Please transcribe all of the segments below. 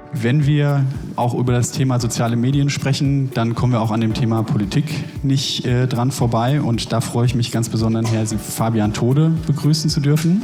Wenn wir auch über das Thema soziale Medien sprechen, dann kommen wir auch an dem Thema Politik nicht dran vorbei. Und da freue ich mich ganz besonders, Herrn Fabian Tode begrüßen zu dürfen.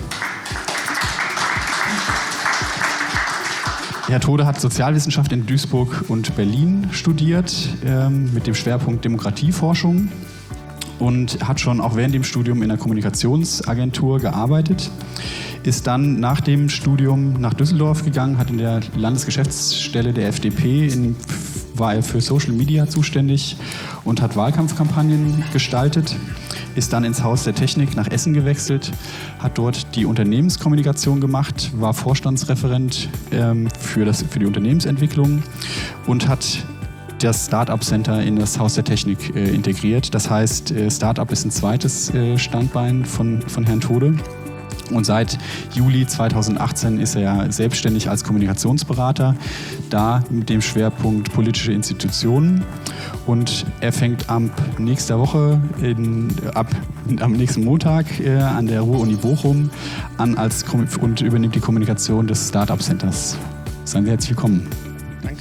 Herr Tode hat Sozialwissenschaft in Duisburg und Berlin studiert, mit dem Schwerpunkt Demokratieforschung. Und hat schon auch während dem Studium in der Kommunikationsagentur gearbeitet. Ist dann nach dem Studium nach Düsseldorf gegangen, hat in der Landesgeschäftsstelle der FDP, war er für Social Media zuständig und hat Wahlkampfkampagnen gestaltet. Ist dann ins Haus der Technik nach Essen gewechselt, hat dort die Unternehmenskommunikation gemacht, war Vorstandsreferent für die Unternehmensentwicklung und hat das Startup Center in das Haus der Technik integriert. Das heißt, Startup ist ein zweites Standbein von Herrn Tode. Und seit Juli 2018 ist er selbstständig als Kommunikationsberater, da mit dem Schwerpunkt politische Institutionen. Und er fängt ab nächster Woche, am nächsten Montag an der Ruhr-Uni Bochum an und übernimmt die Kommunikation des Startup Centers. Seien Sie herzlich willkommen. Danke.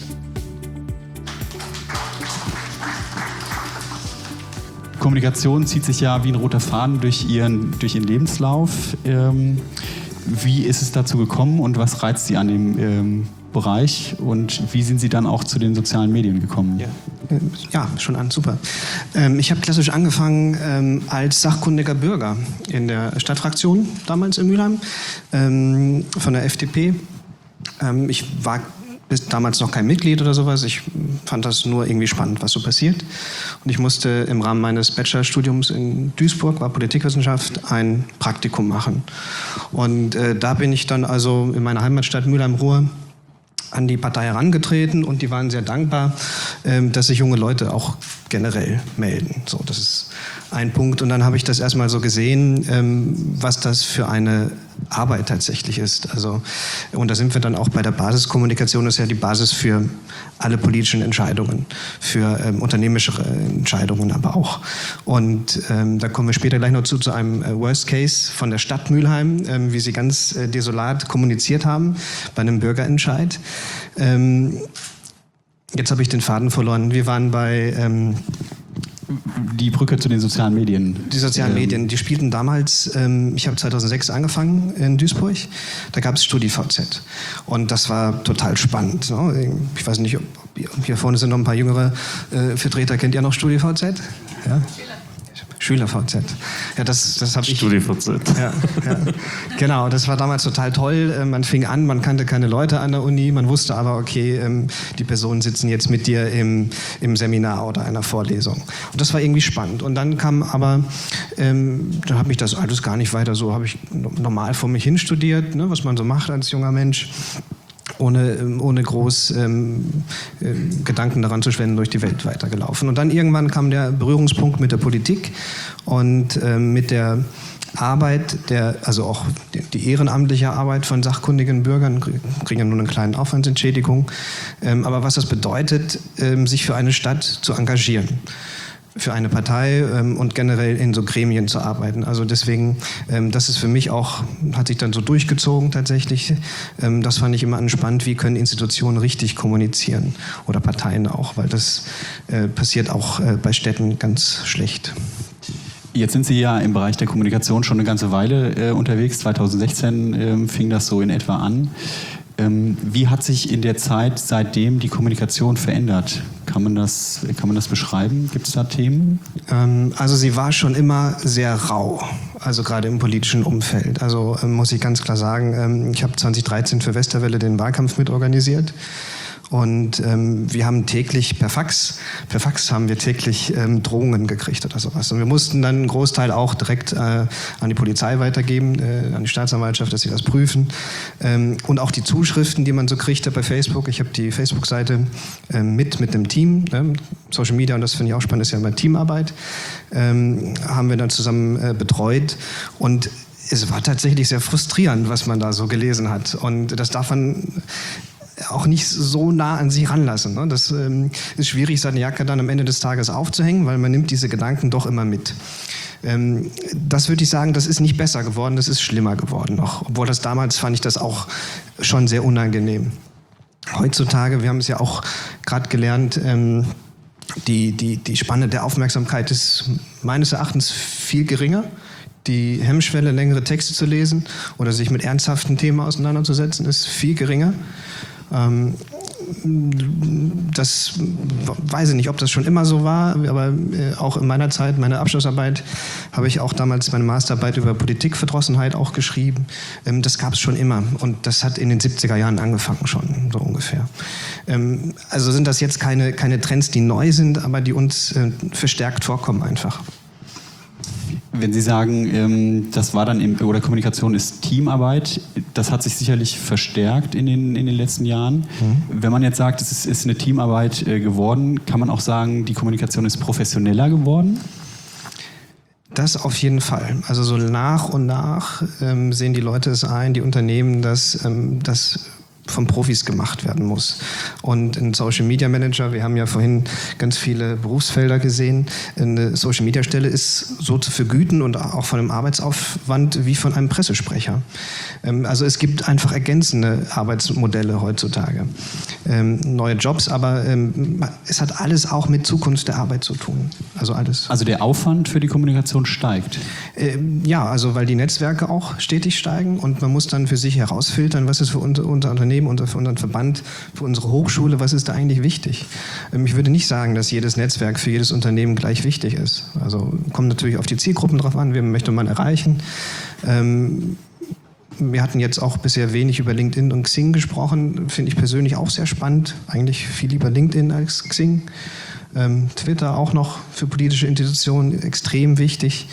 Kommunikation zieht sich ja wie ein roter Faden durch Ihren Lebenslauf. Wie ist es dazu gekommen und was reizt Sie an dem Bereich und wie sind Sie dann auch zu den sozialen Medien gekommen? Ja, schon an, super. Ich habe klassisch angefangen als sachkundiger Bürger in der Stadtfraktion damals in Mülheim von der FDP. Ich war bis damals noch kein Mitglied oder sowas. Ich fand das nur irgendwie spannend, was so passiert. Und ich musste im Rahmen meines Bachelorstudiums in Duisburg, war Politikwissenschaft, ein Praktikum machen. Und da bin ich dann also in meiner Heimatstadt Mülheim-Ruhr an die Partei herangetreten und die waren sehr dankbar, dass sich junge Leute auch generell melden. So, das ist ein Punkt. Und dann habe ich das erstmal so gesehen, was das für eine Arbeit tatsächlich ist. Also, und da sind wir dann auch bei der Basiskommunikation, das ist ja die Basis für alle politischen Entscheidungen, für unternehmerische Entscheidungen aber auch. Und da kommen wir später gleich noch zu einem Worst Case von der Stadt Mülheim, wie sie ganz desolat kommuniziert haben bei einem Bürgerentscheid. Jetzt habe ich den Faden verloren. Wir waren bei die Brücke zu den sozialen Medien. Die sozialen Medien, die spielten damals, ich habe 2006 angefangen in Duisburg, da gab es StudiVZ und das war total spannend. Ne? Ich weiß nicht, ob hier vorne sind noch ein paar jüngere Vertreter, kennt ihr noch StudiVZ? Ja? SchülerVZ. Ja, das habe ich. StudiVZ. Ja, genau, das war damals total toll. Man fing an, man kannte keine Leute an der Uni, man wusste aber, okay, die Personen sitzen jetzt mit dir im Seminar oder einer Vorlesung. Und das war irgendwie spannend. Und dann kam aber, dann habe mich das alles gar nicht weiter so, habe ich normal vor mich hin studiert, ne, was man so macht als junger Mensch. Ohne groß Gedanken daran zu schwenden, durch die Welt weitergelaufen. Und dann irgendwann kam der Berührungspunkt mit der Politik und mit der Arbeit, also auch die ehrenamtliche Arbeit von sachkundigen Bürgern, kriegen ja nur eine kleine Aufwandsentschädigung. Aber was das bedeutet, sich für eine Stadt zu engagieren. Für eine Partei und generell in so Gremien zu arbeiten. Also deswegen, das ist für mich auch, hat sich dann so durchgezogen tatsächlich. Das fand ich immer spannend, wie können Institutionen richtig kommunizieren oder Parteien auch, weil das passiert auch bei Städten ganz schlecht. Jetzt sind Sie ja im Bereich der Kommunikation schon eine ganze Weile unterwegs. 2016 fing das so in etwa an. Wie hat sich in der Zeit seitdem die Kommunikation verändert? Kann man das beschreiben? Gibt es da Themen? Also sie war schon immer sehr rau, also gerade im politischen Umfeld. Also muss ich ganz klar sagen, ich habe 2013 für Westerwelle den Wahlkampf mitorganisiert. Und wir haben täglich per Fax haben wir täglich Drohungen gekriegt oder sowas. Und wir mussten dann einen Großteil auch direkt an die Polizei weitergeben, an die Staatsanwaltschaft, dass sie das prüfen. Und auch die Zuschriften, die man so kriegte bei Facebook. Ich habe die Facebook-Seite mit dem Team, Social Media, und das finde ich auch spannend, ist ja immer Teamarbeit, haben wir dann zusammen betreut. Und es war tatsächlich sehr frustrierend, was man da so gelesen hat. Und das darf man auch nicht so nah an sie ranlassen. Ne? Das ist schwierig, seine Jacke dann am Ende des Tages aufzuhängen, weil man nimmt diese Gedanken doch immer mit. Das würde ich sagen, das ist nicht besser geworden, das ist schlimmer geworden noch. Obwohl das damals fand ich das auch schon sehr unangenehm. heutzutage, wir haben es ja auch gerade gelernt, die Spanne der Aufmerksamkeit ist meines Erachtens viel geringer. Die Hemmschwelle, längere Texte zu lesen oder sich mit ernsthaften Themen auseinanderzusetzen, ist viel geringer. Das weiß ich nicht, ob das schon immer so war, aber auch in meiner Zeit, meine Abschlussarbeit, habe ich auch damals meine Masterarbeit über Politikverdrossenheit auch geschrieben. Das gab es schon immer und das hat in den 70er Jahren angefangen schon, so ungefähr. Also sind das jetzt keine Trends, die neu sind, aber die uns verstärkt vorkommen einfach. Wenn Sie sagen, das war dann oder Kommunikation ist Teamarbeit, das hat sich sicherlich verstärkt in den letzten Jahren. Wenn man jetzt sagt, es ist eine Teamarbeit geworden, kann man auch sagen, die Kommunikation ist professioneller geworden? Das auf jeden Fall. Also so nach und nach sehen die Leute es ein, die Unternehmen, dass das von Profis gemacht werden muss. Und ein Social Media Manager, wir haben ja vorhin ganz viele Berufsfelder gesehen, eine Social Media Stelle ist so zu vergüten und auch von einem Arbeitsaufwand wie von einem Pressesprecher. Also es gibt einfach ergänzende Arbeitsmodelle heutzutage. Neue Jobs, aber es hat alles auch mit Zukunft der Arbeit zu tun. Also alles. Also der Aufwand für die Kommunikation steigt? Ja, also weil die Netzwerke auch stetig steigen und man muss dann für sich herausfiltern, was ist für unser Unternehmen, für unseren Verband, für unsere Hochschule, was ist da eigentlich wichtig? Ich würde nicht sagen, dass jedes Netzwerk für jedes Unternehmen gleich wichtig ist. Also kommt natürlich auf die Zielgruppen drauf an, wen möchte man erreichen. Wir hatten jetzt auch bisher wenig über LinkedIn und Xing gesprochen, finde ich persönlich auch sehr spannend. Eigentlich viel lieber LinkedIn als Xing. Twitter auch noch für politische Institutionen extrem wichtig.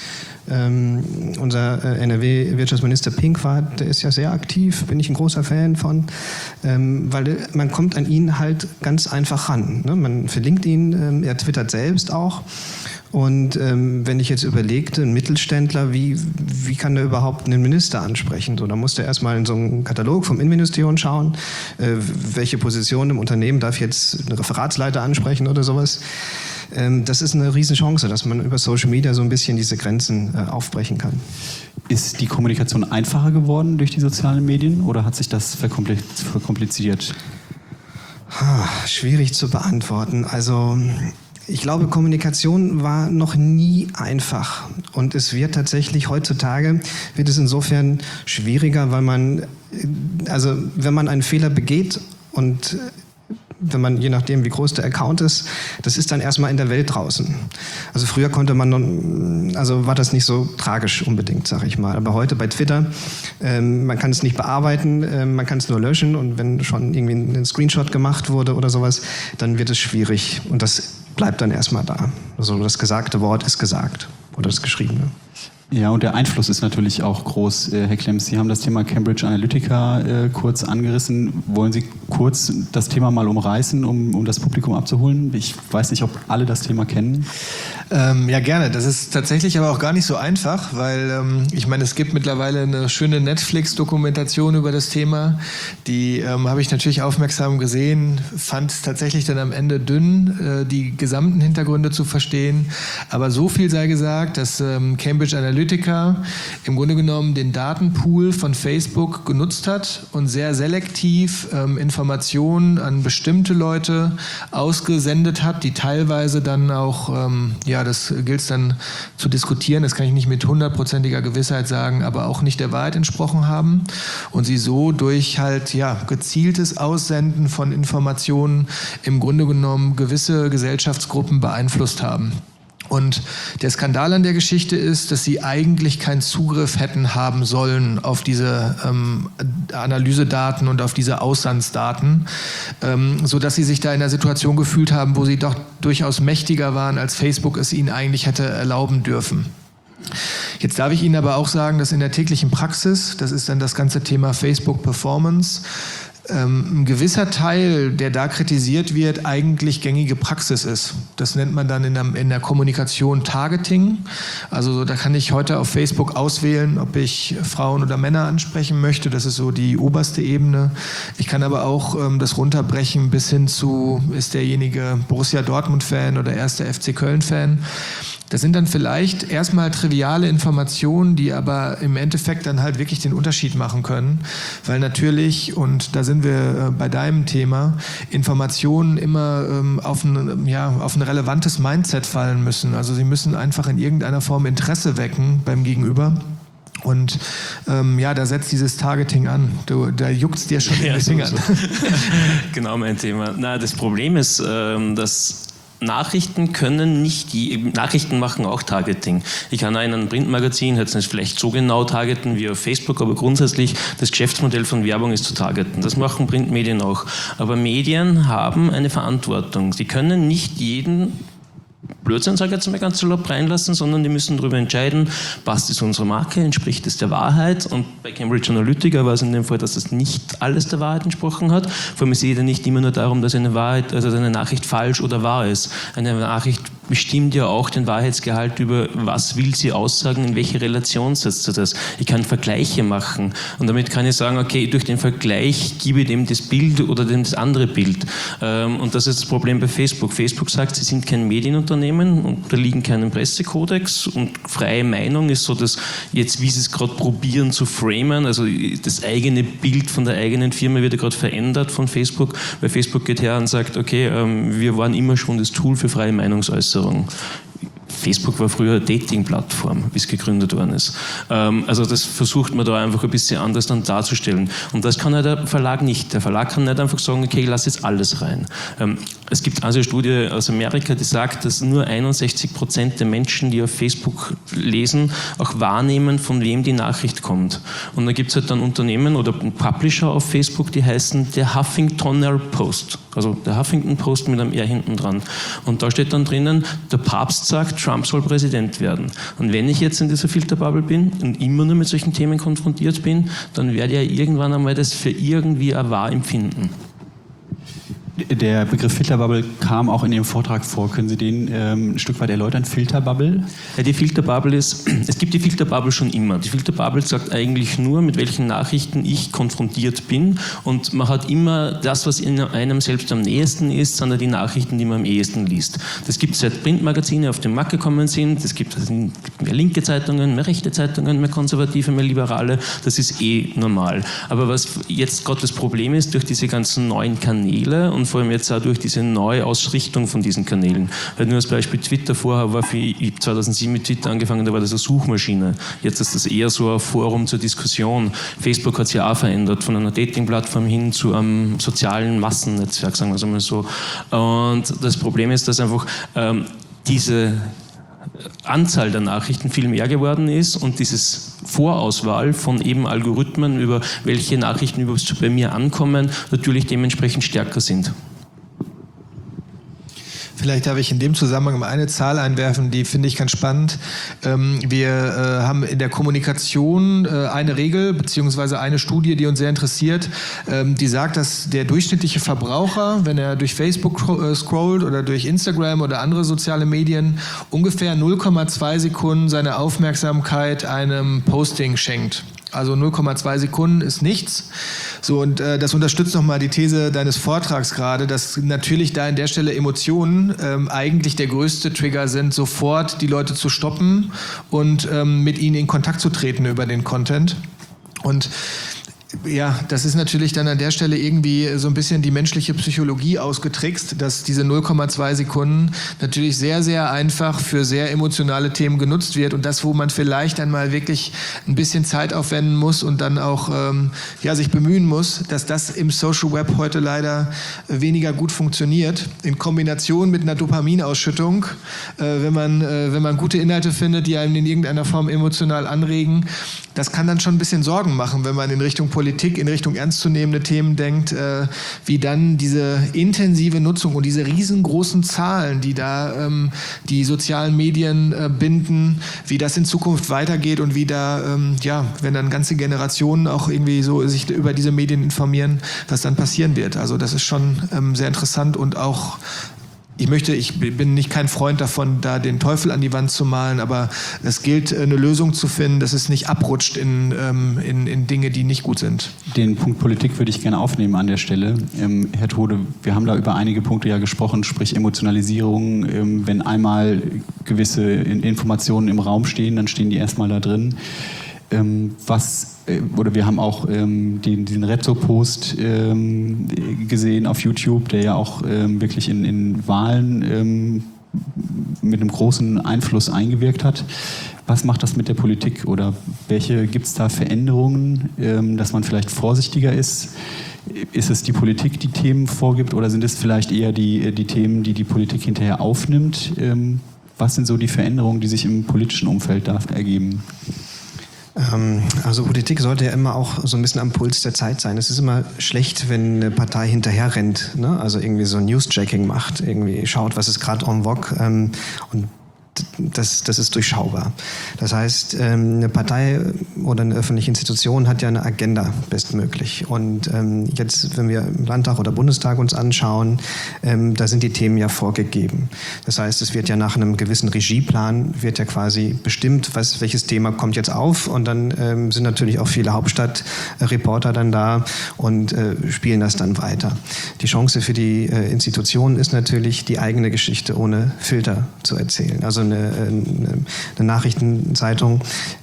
Unser NRW-Wirtschaftsminister Pinkwart, der ist ja sehr aktiv, bin ich ein großer Fan von, weil man kommt an ihn halt ganz einfach ran. Ne? Man verlinkt ihn, er twittert selbst auch. Und wenn ich jetzt überlegte, ein Mittelständler, wie kann der überhaupt einen Minister ansprechen? So, da muss der erstmal in so einen Katalog vom Innenministerium schauen, welche Position im Unternehmen darf jetzt ein Referatsleiter ansprechen oder sowas. Das ist eine Riesenchance, dass man über Social Media so ein bisschen diese Grenzen aufbrechen kann. Ist die Kommunikation einfacher geworden durch die sozialen Medien oder hat sich das verkompliziert? Schwierig zu beantworten. Also ich glaube, Kommunikation war noch nie einfach und es wird tatsächlich heutzutage, wird es insofern schwieriger, weil man, also wenn man einen Fehler begeht und wenn man, je nachdem wie groß der Account ist, das ist dann erstmal in der Welt draußen. Also früher konnte man, also war das nicht so tragisch unbedingt, sag ich mal. Aber heute bei Twitter, man kann es nicht bearbeiten, man kann es nur löschen und wenn schon irgendwie ein Screenshot gemacht wurde oder sowas, dann wird es schwierig und das bleibt dann erstmal da. Also das gesagte Wort ist gesagt oder das Geschriebene. Ja, und der Einfluss ist natürlich auch groß. Herr Klemms, Sie haben das Thema Cambridge Analytica kurz angerissen. Wollen Sie kurz das Thema mal umreißen, um das Publikum abzuholen? Ich weiß nicht, ob alle das Thema kennen. Ja, gerne. Das ist tatsächlich aber auch gar nicht so einfach, weil ich meine, es gibt mittlerweile eine schöne Netflix-Dokumentation über das Thema. Die habe ich natürlich aufmerksam gesehen, fand es tatsächlich dann am Ende dünn, die gesamten Hintergründe zu verstehen. Aber so viel sei gesagt, dass Cambridge Analytica im Grunde genommen den Datenpool von Facebook genutzt hat und sehr selektiv Informationen an bestimmte Leute ausgesendet hat, die teilweise dann auch, ja, das gilt es dann zu diskutieren, das kann ich nicht mit 100%iger Gewissheit sagen, aber auch nicht der Wahrheit entsprochen haben und sie so durch halt, ja, gezieltes Aussenden von Informationen im Grunde genommen gewisse Gesellschaftsgruppen beeinflusst haben. Und der Skandal an der Geschichte ist, dass sie eigentlich keinen Zugriff hätten haben sollen auf diese Analysedaten und auf diese Auslandsdaten, sodass sie sich da in einer Situation gefühlt haben, wo sie doch durchaus mächtiger waren, als Facebook es ihnen eigentlich hätte erlauben dürfen. Jetzt darf ich Ihnen aber auch sagen, dass in der täglichen Praxis, das ist dann das ganze Thema Facebook Performance, ein gewisser Teil, der da kritisiert wird, eigentlich gängige Praxis ist. Das nennt man dann in der Kommunikation Targeting. Also da kann ich heute auf Facebook auswählen, ob ich Frauen oder Männer ansprechen möchte. Das ist so die oberste Ebene. Ich kann aber auch das runterbrechen bis hin zu, ist derjenige Borussia Dortmund-Fan oder 1. FC Köln-Fan. Das sind dann vielleicht erstmal triviale Informationen, die aber im Endeffekt dann halt wirklich den Unterschied machen können, weil natürlich, und da sind wir bei deinem Thema, Informationen immer auf ein relevantes Mindset fallen müssen. Also sie müssen einfach in irgendeiner Form Interesse wecken beim Gegenüber. Und da setzt dieses Targeting an. Da juckt es dir schon in den Fingern. Genau mein Thema. Das Problem ist, dass Nachrichten machen auch Targeting. Ich kann einen Printmagazin jetzt nicht vielleicht so genau targeten wie auf Facebook, aber grundsätzlich das Geschäftsmodell von Werbung ist zu targeten. Das machen Printmedien auch. Aber Medien haben eine Verantwortung. Sie können nicht jeden Blödsinn, sage ich jetzt mal ganz salopp, reinlassen, sondern die müssen darüber entscheiden, passt es unserer Marke, entspricht es der Wahrheit. Und bei Cambridge Analytica war es in dem Fall, dass das nicht alles der Wahrheit entsprochen hat. Vor allem, es geht ja nicht immer nur darum, dass eine Nachricht falsch oder wahr ist. Eine Nachricht bestimmt ja auch den Wahrheitsgehalt über, was will sie aussagen, in welche Relation setzt sie das. Ich kann Vergleiche machen und damit kann ich sagen, okay, durch den Vergleich gebe ich dem das Bild oder dem das andere Bild. Und das ist das Problem bei Facebook. Facebook sagt, sie sind kein Medienunternehmen, unterliegen keinem Pressekodex und freie Meinung ist so, dass jetzt, wie sie es gerade probieren zu framen, also das eigene Bild von der eigenen Firma wird ja gerade verändert von Facebook, weil Facebook geht her und sagt, okay, wir waren immer schon das Tool für freie Meinungsäußerung. Facebook war früher eine Dating-Plattform, wie es gegründet worden ist. Also das versucht man da einfach ein bisschen anders dann darzustellen. Und das kann ja der Verlag nicht. Der Verlag kann nicht einfach sagen, okay, ich lasse jetzt alles rein. Es gibt also eine Studie aus Amerika, die sagt, dass nur 61% der Menschen, die auf Facebook lesen, auch wahrnehmen, von wem die Nachricht kommt. Und da gibt es halt dann Unternehmen oder Publisher auf Facebook, die heißen der Huffington Post. Also der Huffington Post mit einem R hinten dran. Und da steht dann drinnen, der Papst sagt, Trump soll Präsident werden. Und wenn ich jetzt in dieser Filterbubble bin und immer nur mit solchen Themen konfrontiert bin, dann werde ich ja irgendwann einmal das für irgendwie wahr empfinden. Der Begriff Filterbubble kam auch in Ihrem Vortrag vor. Können Sie den ein Stück weit erläutern? Filterbubble? Ja, die Filterbubble ist, es gibt die Filterbubble schon immer. Die Filterbubble sagt eigentlich nur, mit welchen Nachrichten ich konfrontiert bin. Und man hat immer das, was in einem selbst am nächsten ist, sondern die Nachrichten, die man am ehesten liest. Das gibt es seit Printmagazine auf den Markt gekommen sind. Es gibt mehr linke Zeitungen, mehr rechte Zeitungen, mehr konservative, mehr liberale. Das ist normal. Aber was jetzt gerade das Problem ist, durch diese ganzen neuen Kanäle und vor allem jetzt auch durch diese neue Ausrichtung von diesen Kanälen. Weil nur als Beispiel Twitter vorher war, ich habe 2007 mit Twitter angefangen, da war das eine Suchmaschine. Jetzt ist das eher so ein Forum zur Diskussion. Facebook hat sich ja auch verändert, von einer Dating-Plattform hin zu einem sozialen Massennetzwerk, sagen wir es einmal so. Und das Problem ist, dass einfach diese Anzahl der Nachrichten viel mehr geworden ist und dieses Vorauswahl von eben Algorithmen, über welche Nachrichten überhaupt bei mir ankommen, natürlich dementsprechend stärker sind. Vielleicht darf ich in dem Zusammenhang mal eine Zahl einwerfen, die finde ich ganz spannend. Wir haben in der Kommunikation eine Regel beziehungsweise eine Studie, die uns sehr interessiert, die sagt, dass der durchschnittliche Verbraucher, wenn er durch Facebook scrollt oder durch Instagram oder andere soziale Medien, ungefähr 0,2 Sekunden seine Aufmerksamkeit einem Posting schenkt. Also 0,2 Sekunden ist nichts. So, und das unterstützt nochmal die These deines Vortrags gerade, dass natürlich da an der Stelle Emotionen eigentlich der größte Trigger sind, sofort die Leute zu stoppen und mit ihnen in Kontakt zu treten über den Content. Und ja, das ist natürlich dann an der Stelle irgendwie so ein bisschen die menschliche Psychologie ausgetrickst, dass diese 0,2 Sekunden natürlich sehr, sehr einfach für sehr emotionale Themen genutzt wird und das, wo man vielleicht einmal wirklich ein bisschen Zeit aufwenden muss und dann auch sich bemühen muss, dass das im Social Web heute leider weniger gut funktioniert. In Kombination mit einer Dopaminausschüttung, wenn man gute Inhalte findet, die einen in irgendeiner Form emotional anregen, das kann dann schon ein bisschen Sorgen machen, wenn man in Richtung Politik, in Richtung ernstzunehmende Themen denkt, wie dann diese intensive Nutzung und diese riesengroßen Zahlen, die da die sozialen Medien binden, wie das in Zukunft weitergeht und wie da, wenn dann ganze Generationen auch irgendwie so sich über diese Medien informieren, was dann passieren wird. Also das ist schon sehr interessant und auch ich bin nicht kein Freund davon, da den Teufel an die Wand zu malen, aber es gilt, eine Lösung zu finden, dass es nicht abrutscht in Dinge, die nicht gut sind. Den Punkt Politik würde ich gerne aufnehmen an der Stelle. Herr Tode, wir haben da über einige Punkte ja gesprochen, sprich Emotionalisierung. Wenn einmal gewisse Informationen im Raum stehen, dann stehen die erstmal da drin. Wir haben auch diesen Rezzo-Post gesehen auf YouTube, der ja auch wirklich in Wahlen mit einem großen Einfluss eingewirkt hat. Was macht das mit der Politik oder gibt es da Veränderungen, dass man vielleicht vorsichtiger ist? Ist es die Politik, die Themen vorgibt oder sind es vielleicht eher die Themen, die Politik hinterher aufnimmt? Was sind so die Veränderungen, die sich im politischen Umfeld da ergeben? Also Politik sollte ja immer auch so ein bisschen am Puls der Zeit sein. Es ist immer schlecht, wenn eine Partei hinterher rennt, ne? Also irgendwie so News-Checking macht, irgendwie schaut, was ist gerade en vogue und das ist durchschaubar. Das heißt, eine Partei oder eine öffentliche Institution hat ja eine Agenda bestmöglich. Und jetzt, wenn wir im Landtag oder Bundestag uns anschauen, da sind die Themen ja vorgegeben. Das heißt, es wird ja nach einem gewissen Regieplan wird ja quasi bestimmt, welches Thema kommt jetzt auf. Und dann sind natürlich auch viele Hauptstadtreporter dann da und spielen das dann weiter. Die Chance für die Institutionen ist natürlich, die eigene Geschichte ohne Filter zu erzählen. Also eine Nachrichtenzeitung,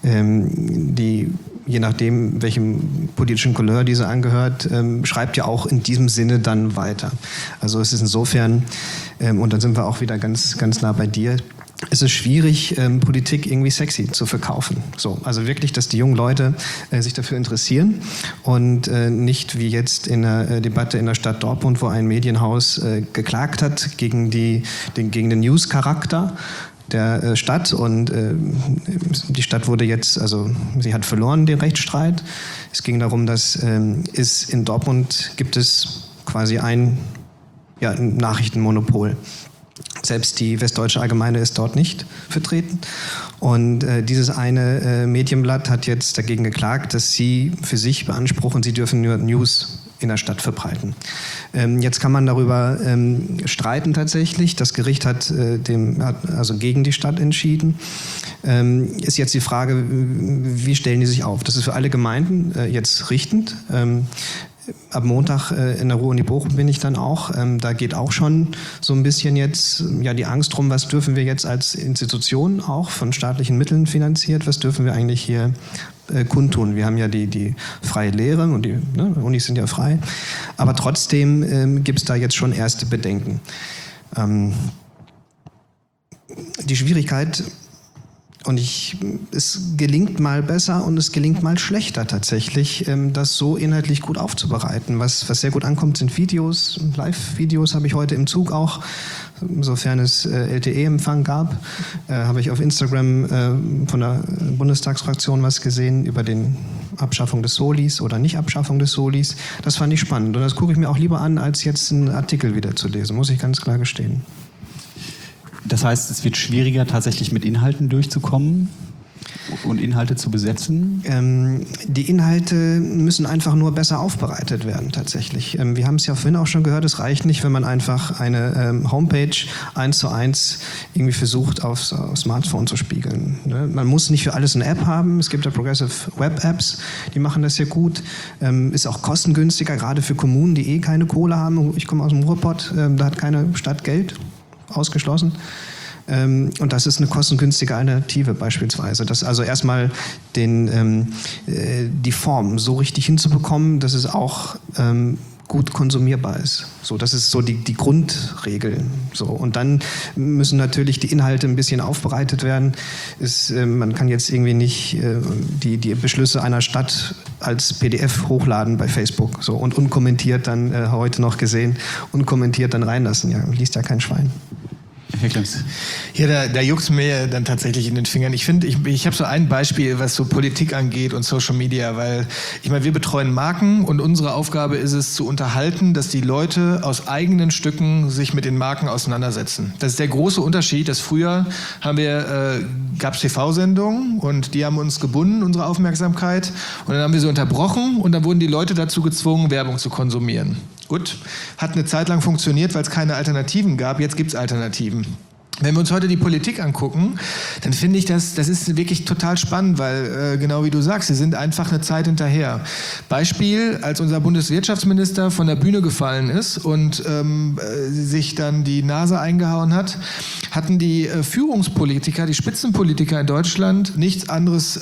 die je nachdem, welchem politischen Couleur diese angehört, schreibt ja auch in diesem Sinne dann weiter. Also es ist insofern, und dann sind wir auch wieder ganz, ganz nah bei dir, es ist schwierig, Politik irgendwie sexy zu verkaufen. So, also wirklich, dass die jungen Leute sich dafür interessieren und nicht wie jetzt in der Debatte in der Stadt Dortmund, wo ein Medienhaus geklagt hat gegen den News-Charakter der Stadt und die Stadt wurde jetzt, also sie hat verloren den Rechtsstreit. Es ging darum, dass in Dortmund gibt es quasi ein Nachrichtenmonopol. Selbst die Westdeutsche Allgemeine ist dort nicht vertreten. Und dieses eine Medienblatt hat jetzt dagegen geklagt, dass sie für sich beanspruchen, sie dürfen nur News in der Stadt verbreiten. Jetzt kann man darüber streiten tatsächlich. Das Gericht hat also gegen die Stadt entschieden. Ist jetzt die Frage, wie stellen die sich auf? Das ist für alle Gemeinden jetzt richtend. Ab Montag in der Ruhr-Uni Bochum bin ich dann auch. Da geht auch schon so ein bisschen jetzt die Angst drum, was dürfen wir jetzt als Institution auch von staatlichen Mitteln finanziert, was dürfen wir eigentlich hier kundtun. Wir haben ja die freie Lehre und die Unis sind ja frei. Aber trotzdem gibt es da jetzt schon erste Bedenken. Die Schwierigkeit, und es gelingt mal besser und es gelingt mal schlechter tatsächlich, das so inhaltlich gut aufzubereiten. Was sehr gut ankommt, sind Videos. Live-Videos habe ich heute im Zug auch, sofern es LTE-Empfang gab. Habe ich auf Instagram von der Bundestagsfraktion was gesehen über den Abschaffung des Solis oder Nicht-Abschaffung des Solis. Das fand ich spannend und das gucke ich mir auch lieber an, als jetzt einen Artikel wieder zu lesen, muss ich ganz klar gestehen. Das heißt, es wird schwieriger, tatsächlich mit Inhalten durchzukommen und Inhalte zu besetzen? Die Inhalte müssen einfach nur besser aufbereitet werden, tatsächlich. Wir haben es ja vorhin auch schon gehört, es reicht nicht, wenn man einfach eine Homepage 1:1 irgendwie versucht, aufs Smartphone zu spiegeln. Ne? Man muss nicht für alles eine App haben. Es gibt ja Progressive Web Apps, die machen das sehr gut. Ist auch kostengünstiger, gerade für Kommunen, die keine Kohle haben. Ich komme aus dem Ruhrpott, da hat keine Stadt Geld. Ausgeschlossen. Und das ist eine kostengünstige Alternative beispielsweise. Das also erstmal die Form so richtig hinzubekommen, dass es auch gut konsumierbar ist. So, das ist so die Grundregel. So, und dann müssen natürlich die Inhalte ein bisschen aufbereitet werden. Man kann jetzt irgendwie nicht die Beschlüsse einer Stadt als PDF hochladen bei Facebook so, und unkommentiert dann, heute noch gesehen, unkommentiert dann reinlassen. Ja, liest ja kein Schwein. Herr Klemms. Ja, da juckt es mir dann tatsächlich in den Fingern. Ich finde, ich habe so ein Beispiel, was so Politik angeht und Social Media, weil ich meine, wir betreuen Marken und unsere Aufgabe ist es zu unterhalten, dass die Leute aus eigenen Stücken sich mit den Marken auseinandersetzen. Das ist der große Unterschied, dass früher gab es TV-Sendungen und die haben uns gebunden, unsere Aufmerksamkeit, und dann haben wir sie unterbrochen und dann wurden die Leute dazu gezwungen, Werbung zu konsumieren. Gut, hat eine Zeit lang funktioniert, weil es keine Alternativen gab. Jetzt gibt es Alternativen. Wenn wir uns heute die Politik angucken, dann finde ich, das ist wirklich total spannend, weil genau wie du sagst, sie sind einfach eine Zeit hinterher. Beispiel, als unser Bundeswirtschaftsminister von der Bühne gefallen ist und sich dann die Nase eingehauen hat, hatten die Führungspolitiker, die Spitzenpolitiker in Deutschland nichts anderes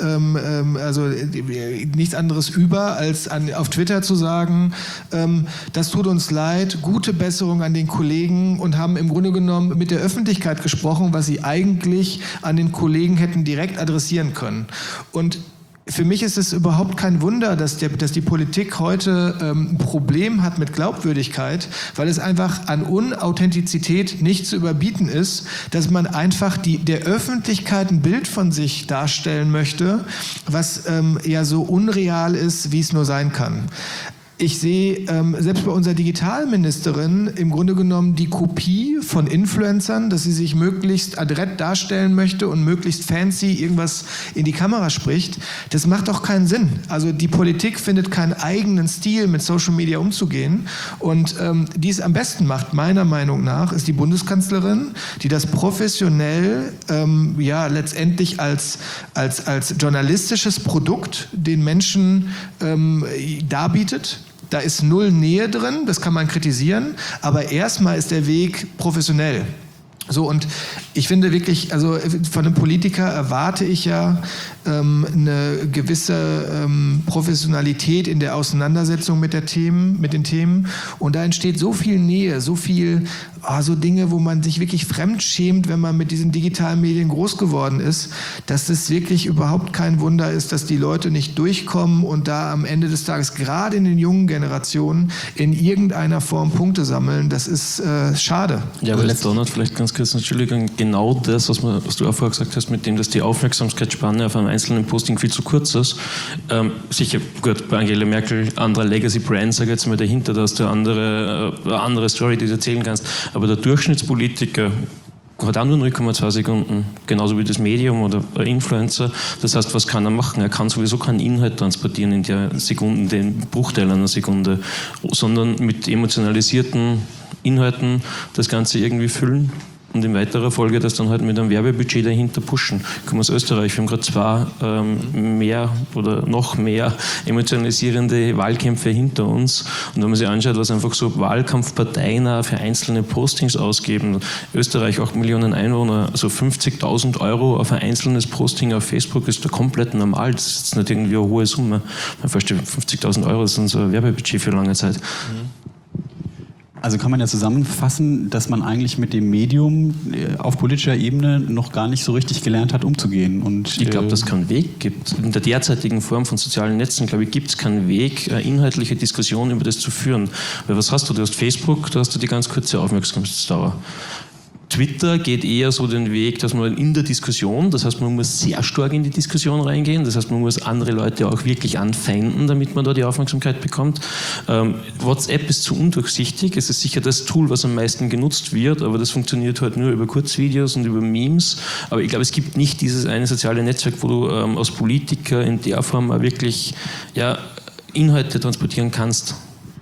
über, als auf Twitter zu sagen, das tut uns leid, gute Besserung an den Kollegen, und haben im Grunde genommen mit der Öffentlichkeit gesprochen, was sie eigentlich an den Kollegen hätten direkt adressieren können. Und für mich ist es überhaupt kein Wunder, dass die Politik heute ein Problem hat mit Glaubwürdigkeit, weil es einfach an Unauthentizität nicht zu überbieten ist, dass man einfach der Öffentlichkeit ein Bild von sich darstellen möchte, was ja so unreal ist, wie es nur sein kann. Ich sehe selbst bei unserer Digitalministerin im Grunde genommen die Kopie von Influencern, dass sie sich möglichst adrett darstellen möchte und möglichst fancy irgendwas in die Kamera spricht. Das macht doch keinen Sinn. Also die Politik findet keinen eigenen Stil, mit Social Media umzugehen. Und die es am besten macht, meiner Meinung nach, ist die Bundeskanzlerin, die das professionell letztendlich als journalistisches Produkt den Menschen darbietet. Da ist null Nähe drin, das kann man kritisieren, aber erstmal ist der Weg professionell. So, und ich finde wirklich, also von einem Politiker erwarte ich ja eine gewisse Professionalität in der Auseinandersetzung mit den Themen. Und da entsteht so viel Nähe, so viel, so Dinge, wo man sich wirklich fremdschämt, wenn man mit diesen digitalen Medien groß geworden ist, dass es wirklich überhaupt kein Wunder ist, dass die Leute nicht durchkommen und da am Ende des Tages, gerade in den jungen Generationen, in irgendeiner Form Punkte sammeln. Das ist schade. Ja, aber jetzt Donald, vielleicht ganz kurz, Entschuldigung, genau das, was du auch vorher gesagt hast, mit dem, dass die Aufmerksamkeitsspanne auf einem einzelnen Posting viel zu kurz ist. Sicher, gut, bei Angela Merkel, anderer Legacy-Brand, sage ich jetzt mal dahinter, da hast du eine andere Story, die du erzählen kannst. Aber der Durchschnittspolitiker hat auch nur 0,2 Sekunden, genauso wie das Medium oder ein Influencer. Das heißt, was kann er machen? Er kann sowieso keinen Inhalt transportieren in der Sekunde, den Bruchteil einer Sekunde, sondern mit emotionalisierten Inhalten das Ganze irgendwie füllen. Und in weiterer Folge das dann halt mit einem Werbebudget dahinter pushen. Kommen aus Österreich, wir haben gerade zwei mehr oder noch mehr emotionalisierende Wahlkämpfe hinter uns. Und wenn man sich anschaut, was einfach so Wahlkampfparteien für einzelne Postings ausgeben, Österreich 8 Millionen Einwohner, also 50.000 € auf ein einzelnes Posting auf Facebook ist da komplett normal. Das ist jetzt nicht irgendwie eine hohe Summe. Man versteht, 50.000 € ist so ein Werbebudget für lange Zeit. Also kann man ja zusammenfassen, dass man eigentlich mit dem Medium auf politischer Ebene noch gar nicht so richtig gelernt hat, umzugehen. Und ich glaube, dass es keinen Weg gibt. In der derzeitigen Form von sozialen Netzen, glaube ich, gibt es keinen Weg, inhaltliche Diskussionen über das zu führen. Weil was hast du? Du hast Facebook, da hast du die ganz kurze Aufmerksamkeitsdauer. Twitter geht eher so den Weg, dass man in der Diskussion, das heißt, man muss sehr stark in die Diskussion reingehen, das heißt, man muss andere Leute auch wirklich anfeinden, damit man da die Aufmerksamkeit bekommt. WhatsApp ist zu undurchsichtig, es ist sicher das Tool, was am meisten genutzt wird, aber das funktioniert halt nur über Kurzvideos und über Memes. Aber ich glaube, es gibt nicht dieses eine soziale Netzwerk, wo du als Politiker in der Form auch wirklich Inhalte transportieren kannst.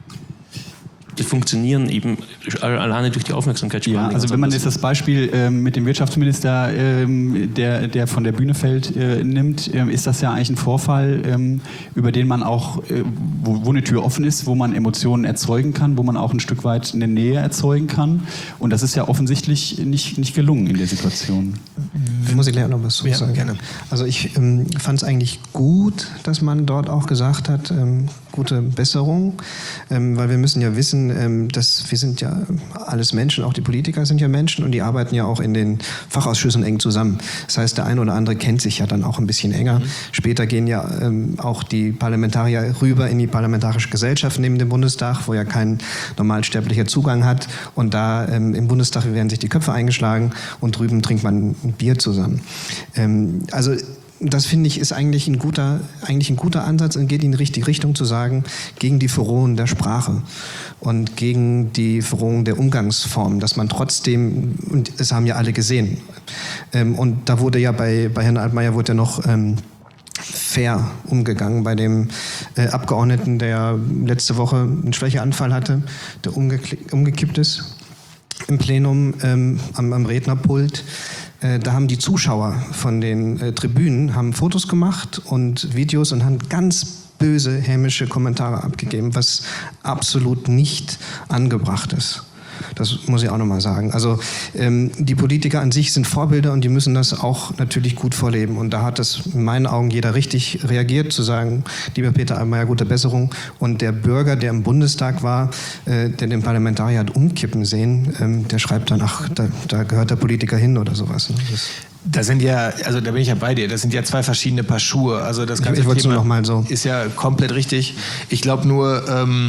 Die funktionieren eben alleine durch die Aufmerksamkeitsspanne. Ja, also wenn man jetzt das Beispiel mit dem Wirtschaftsminister, der von der Bühne fällt, nimmt, ist das ja eigentlich ein Vorfall, über den man auch, wo eine Tür offen ist, wo man Emotionen erzeugen kann, wo man auch ein Stück weit eine Nähe erzeugen kann. Und das ist ja offensichtlich nicht gelungen in der Situation. Muss ich gleich noch was zu sagen? Gerne. Also ich fand es eigentlich gut, dass man dort auch gesagt hat, gute Besserung, weil wir müssen ja wissen, dass wir sind ja alles Menschen, auch die Politiker sind ja Menschen und die arbeiten ja auch in den Fachausschüssen eng zusammen. Das heißt, der eine oder andere kennt sich ja dann auch ein bisschen enger. Später gehen ja auch die Parlamentarier rüber in die Parlamentarische Gesellschaft neben dem Bundestag, wo ja kein normalsterblicher Zugang hat. Und da im Bundestag werden sich die Köpfe eingeschlagen und drüben trinkt man ein Bier zusammen. Also das finde ich ist eigentlich ein guter Ansatz und geht in die richtige Richtung zu sagen, gegen die Verrohung der Sprache und gegen die Verrohung der Umgangsformen, dass man trotzdem, und das haben ja alle gesehen, und da wurde ja bei Herrn Altmaier wurde ja noch fair umgegangen bei dem Abgeordneten, der letzte Woche einen Schwächeanfall hatte, der umgekippt ist im Plenum am Rednerpult. Da haben die Zuschauer von den Tribünen haben Fotos gemacht und Videos und haben ganz böse, hämische Kommentare abgegeben, was absolut nicht angebracht ist. Das muss ich auch nochmal sagen. Also die Politiker an sich sind Vorbilder und die müssen das auch natürlich gut vorleben. Und da hat es in meinen Augen jeder richtig reagiert, zu sagen, lieber Peter Altmaier, gute Besserung. Und der Bürger, der im Bundestag war, der den Parlamentarier hat umkippen sehen, der schreibt dann, ach, da gehört der Politiker hin oder sowas. Da sind ja, also da bin ich ja bei dir, das sind ja zwei verschiedene Paar Schuhe. Also das ganze Thema noch mal so. Ist ja komplett richtig. Ich glaube nur,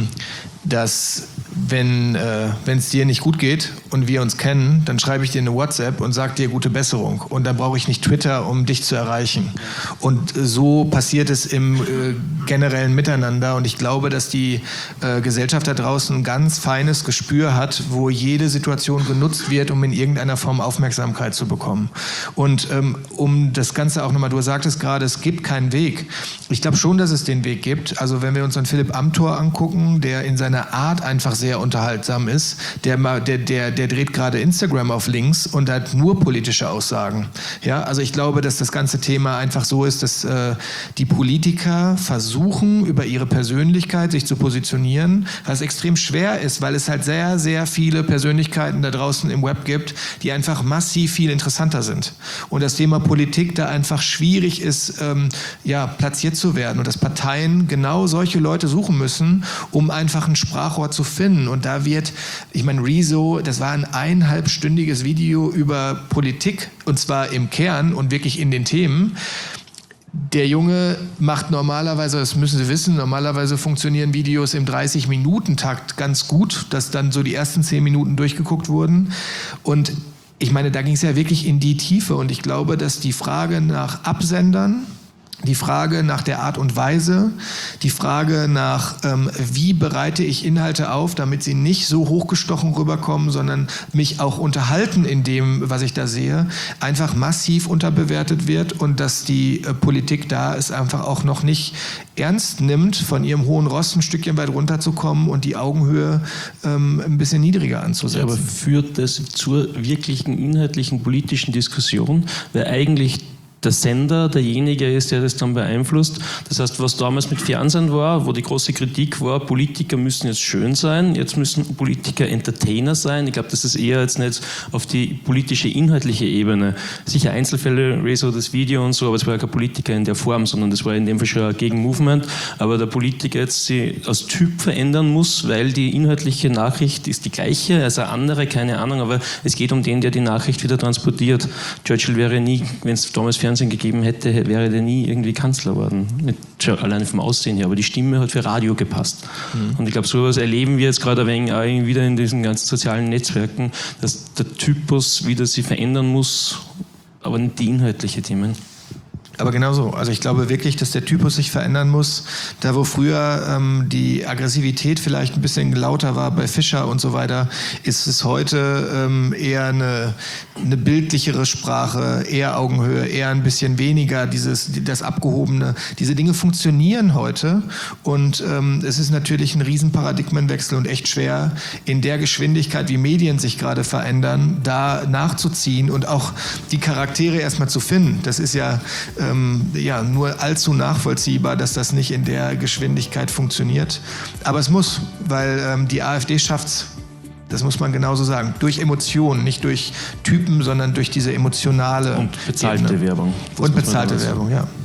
dass wenn es dir nicht gut geht und wir uns kennen, dann schreibe ich dir eine WhatsApp und sage dir gute Besserung. Und dann brauche ich nicht Twitter, um dich zu erreichen. Und so passiert es im generellen Miteinander. Und ich glaube, dass die Gesellschaft da draußen ein ganz feines Gespür hat, wo jede Situation genutzt wird, um in irgendeiner Form Aufmerksamkeit zu bekommen. Und um das Ganze auch nochmal, du sagtest gerade, es gibt keinen Weg. Ich glaube schon, dass es den Weg gibt. Also wenn wir uns einen Philipp Amthor angucken, der in seiner Art einfach sehr unterhaltsam ist, der dreht gerade Instagram auf links und hat nur politische Aussagen. Ja, also ich glaube, dass das ganze Thema einfach so ist, dass die Politiker versuchen, über ihre Persönlichkeit sich zu positionieren, was extrem schwer ist, weil es halt sehr, sehr viele Persönlichkeiten da draußen im Web gibt, die einfach massiv viel interessanter sind. Und das Thema Politik da einfach schwierig ist, platziert zu werden und dass Parteien genau solche Leute suchen müssen, um einfach ein Sprachrohr zu finden. Und da wird, ich meine, Rezo, das war ein 1,5-stündiges Video über Politik, und zwar im Kern und wirklich in den Themen. Der Junge macht normalerweise, das müssen Sie wissen, normalerweise funktionieren Videos im 30-Minuten-Takt ganz gut, dass dann so die ersten 10 Minuten durchgeguckt wurden. Und ich meine, da ging es ja wirklich in die Tiefe. Und ich glaube, dass die Frage nach Absendern, die Frage nach der Art und Weise, die Frage nach, wie bereite ich Inhalte auf, damit sie nicht so hochgestochen rüberkommen, sondern mich auch unterhalten in dem, was ich da sehe, einfach massiv unterbewertet wird und dass die Politik da es einfach auch noch nicht ernst nimmt, von ihrem hohen Ross ein Stückchen weit runterzukommen und die Augenhöhe ein bisschen niedriger anzusetzen. Aber führt das zur wirklichen inhaltlichen politischen Diskussion? Weil eigentlich der Sender derjenige ist, der das dann beeinflusst. Das heißt, was damals mit Fernsehen war, wo die große Kritik war, Politiker müssen jetzt schön sein, jetzt müssen Politiker Entertainer sein. Ich glaube, das ist eher jetzt nicht auf die politische, inhaltliche Ebene. Sicher Einzelfälle, Rezo, das Video und so, aber es war ja kein Politiker in der Form, sondern das war in dem Fall schon ein Gegenmovement. Aber der Politiker jetzt sich als Typ verändern muss, weil die inhaltliche Nachricht ist die gleiche, also eine andere, keine Ahnung, aber es geht um den, der die Nachricht wieder transportiert. Churchill wäre nie, wenn es damals Fernsehen gegeben hätte, wäre der nie irgendwie Kanzler geworden. Alleine vom Aussehen her. Aber die Stimme hat für Radio gepasst. Und ich glaube, sowas erleben wir jetzt gerade ein wenig auch wieder in diesen ganzen sozialen Netzwerken, dass der Typus wieder sich verändern muss, aber nicht die inhaltlichen Themen. Aber genau so. Also ich glaube wirklich, dass der Typus sich verändern muss. Da wo früher die Aggressivität vielleicht ein bisschen lauter war bei Fischer und so weiter, ist es heute eher eine bildlichere Sprache, eher Augenhöhe, eher ein bisschen weniger das Abgehobene. Diese Dinge funktionieren heute und es ist natürlich ein riesen Paradigmenwechsel und echt schwer, in der Geschwindigkeit, wie Medien sich gerade verändern, da nachzuziehen und auch die Charaktere erstmal zu finden. Das ist ja nur allzu nachvollziehbar, dass das nicht in der Geschwindigkeit funktioniert. Aber es muss, weil die AfD schafft's. Das muss man genauso sagen. Durch Emotionen, nicht durch Typen, sondern durch diese emotionale und bezahlte Ebene. Werbung. Und bezahlte Werbung, ja.